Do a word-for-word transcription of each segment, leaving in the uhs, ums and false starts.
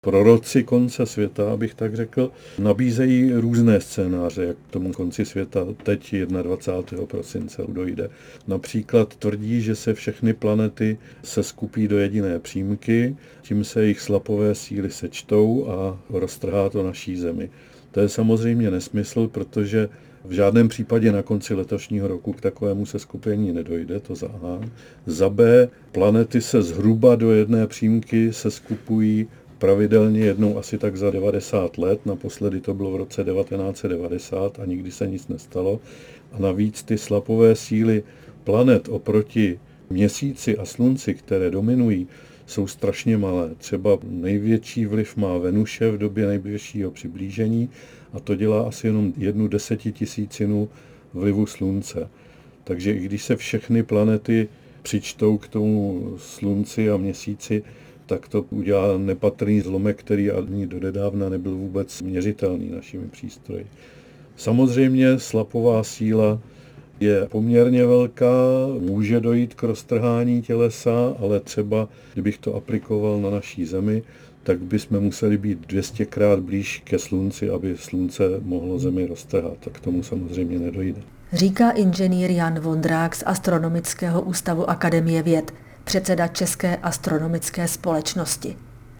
Proroci konce světa, abych tak řekl, nabízejí různé scénáře, jak k tomu konci světa teď dvacátého prvního prosince dojde. Například tvrdí, že se všechny planety seskupí do jediné přímky, tím se jejich slapové síly sečtou a roztrhá to naší Zemi. To je samozřejmě nesmysl, protože v žádném případě na konci letošního roku k takovému seskupení nedojde, to za A. Za B, planety se zhruba do jedné přímky seskupují pravidelně jednou asi tak za devadesát let, naposledy to bylo v roce devatenáct set devadesát a nikdy se nic nestalo. A navíc ty slapové síly planet oproti Měsíci a Slunci, které dominují, jsou strašně malé. Třeba největší vliv má Venuše v době nejbližšího přiblížení a to dělá asi jenom jednu desetitisícinu vlivu Slunce. Takže i když se všechny planety přičtou k tomu Slunci a Měsíci, tak to udělá nepatrný zlomek, který ani dodedávna nebyl vůbec měřitelný našimi přístroji. Samozřejmě slapová síla je poměrně velká, může dojít k roztrhání tělesa, ale třeba, kdybych to aplikoval na naší Zemi, tak bychom museli být dvě stě krát blíž ke Slunci, aby Slunce mohlo Zemi roztrhat. Tak k tomu samozřejmě nedojde. Říká inženýr Jan Vondrák z Astronomického ústavu Akademie věd, předseda České astronomické společnosti.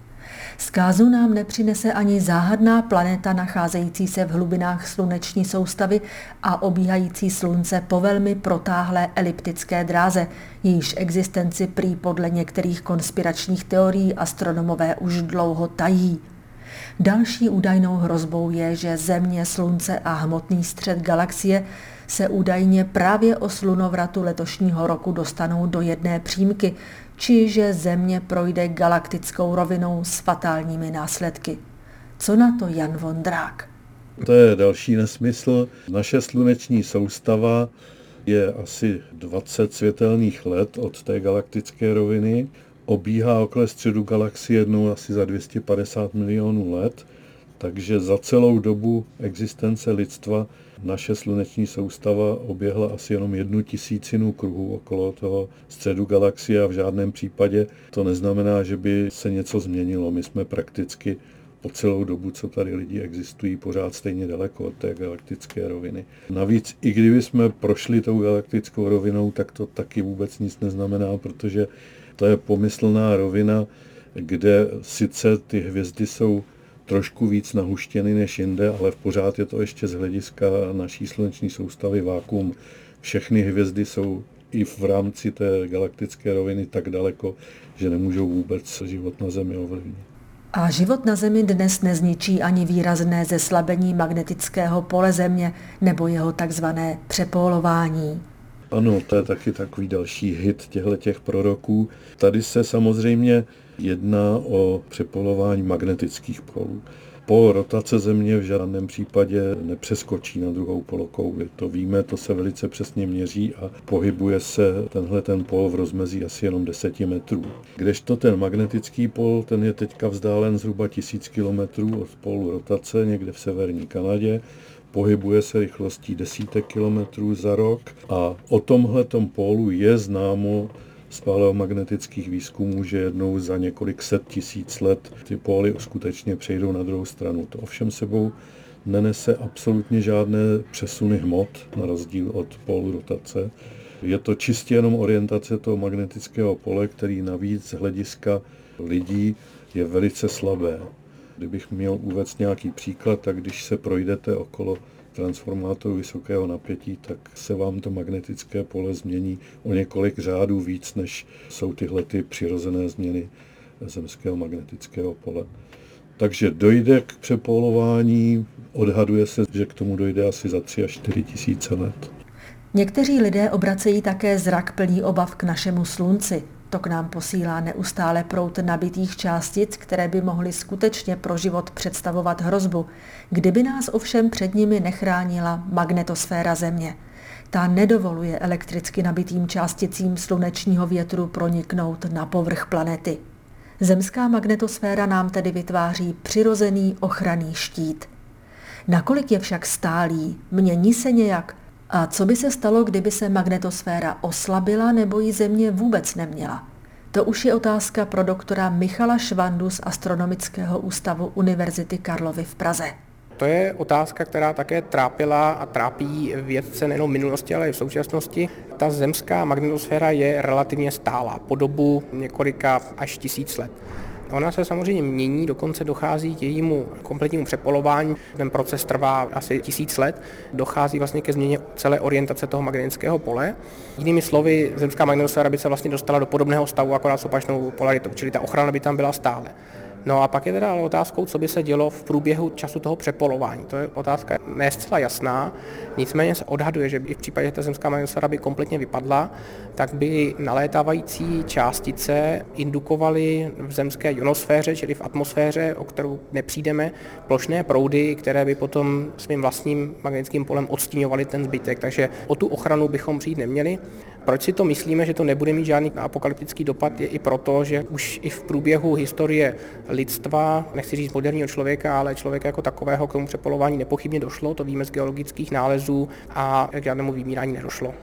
Zkázu nám nepřinese ani záhadná planeta nacházející se v hlubinách sluneční soustavy a obíhající Slunce po velmi protáhlé eliptické dráze, jejíž existenci prý podle některých konspiračních teorií astronomové už dlouho tají. Další údajnou hrozbou je, že Země, Slunce a hmotný střed galaxie se údajně právě o slunovratu letošního roku dostanou do jedné přímky, či že Země projde galaktickou rovinou s fatálními následky. Co na to Jan Vondrák? To je další nesmysl. Naše sluneční soustava je asi dvacet světelných let od té galaktické roviny. Obíhá okolo středu galaxie jednou asi za dvě stě padesát milionů let, takže za celou dobu existence lidstva naše sluneční soustava oběhla asi jenom jednu tisícinu kruhu okolo toho středu galaxie a v žádném případě to neznamená, že by se něco změnilo. My jsme prakticky po celou dobu, co tady lidi existují, pořád stejně daleko od té galaktické roviny. Navíc, i kdyby jsme prošli tou galaktickou rovinou, tak to taky vůbec nic neznamená, protože to je pomyslná rovina, kde sice ty hvězdy jsou trošku víc nahuštěny než jinde, ale v pořád je to ještě z hlediska naší sluneční soustavy vákuum. Všechny hvězdy jsou i v rámci té galaktické roviny tak daleko, že nemůžou vůbec život na Zemi ovlivnit. A život na Zemi dnes nezničí ani výrazné zeslabení magnetického pole Země nebo jeho takzvané přepólování. Ano, to je taky takový další hit těchto proroků. Tady se samozřejmě jedná o přepolování magnetických polů. Pól rotace Země v žádném případě nepřeskočí na druhou polokouli. To víme, to se velice přesně měří a pohybuje se tenhle ten pól v rozmezí asi jenom deset metrů. Kdežto ten magnetický pól, ten je teďka vzdálen zhruba tisíc kilometrů od pólu rotace, někde v severní Kanadě. Pohybuje se rychlostí desítek kilometrů za rok a o tomhletom pólu je známo z paleomagnetických výzkumů, že jednou za několik set tisíc let ty póly skutečně přejdou na druhou stranu. To ovšem sebou nenese absolutně žádné přesuny hmot, na rozdíl od pólu rotace. Je to čistě jenom orientace toho magnetického pole, který navíc z hlediska lidí je velice slabé. Kdybych měl uvést nějaký příklad, tak když se projdete okolo transformátoru vysokého napětí, tak se vám to magnetické pole změní o několik řádů víc, než jsou tyhle ty přirozené změny zemského magnetického pole. Takže dojde k přepólování, odhaduje se, že k tomu dojde asi za tři až čtyři tisíce let. Někteří lidé obracejí také zrak plný obav k našemu Slunci. To k nám posílá neustále proud nabitých částic, které by mohly skutečně pro život představovat hrozbu, kdyby nás ovšem před nimi nechránila magnetosféra Země. Ta nedovoluje elektricky nabitým částicím slunečního větru proniknout na povrch planety. Zemská magnetosféra nám tedy vytváří přirozený ochranný štít. Nakolik je však stálý, mění se nějak? A co by se stalo, kdyby se magnetosféra oslabila nebo ji Země vůbec neměla? To už je otázka pro doktora Michala Švandu z Astronomického ústavu Univerzity Karlovy v Praze. To je otázka, která také trápila a trápí vědce nejen v minulosti, ale i v současnosti. Ta zemská magnetosféra je relativně stálá po dobu několika až tisíc let. Ona se samozřejmě mění, dokonce dochází k jejímu kompletnímu přepolování. Ten proces trvá asi tisíc let, dochází vlastně ke změně celé orientace toho magnetického pole. Jinými slovy, zemská magnetosféra by se vlastně dostala do podobného stavu, akorát s opačnou polaritou, čili ta ochrana by tam byla stále. No a pak je teda otázkou, co by se dělo v průběhu času toho přepolování. To je otázka ne zcela jasná, nicméně se odhaduje, že i v případě, že ta zemská magnetosféra by kompletně vypadla, tak by nalétávající částice indukovaly v zemské ionosféře, čili v atmosféře, o kterou nepřijdeme, plošné proudy, které by potom svým vlastním magnetickým polem odstíňovaly ten zbytek. Takže o tu ochranu bychom přijít neměli. Proč si to myslíme, že to nebude mít žádný apokalyptický dopad, je i proto, že už i v průběhu historie lidstva, nechci říct moderního člověka, ale člověka jako takového, k tomu přepolování nepochybně došlo, to víme z geologických nálezů a k žádnému vymírání nedošlo.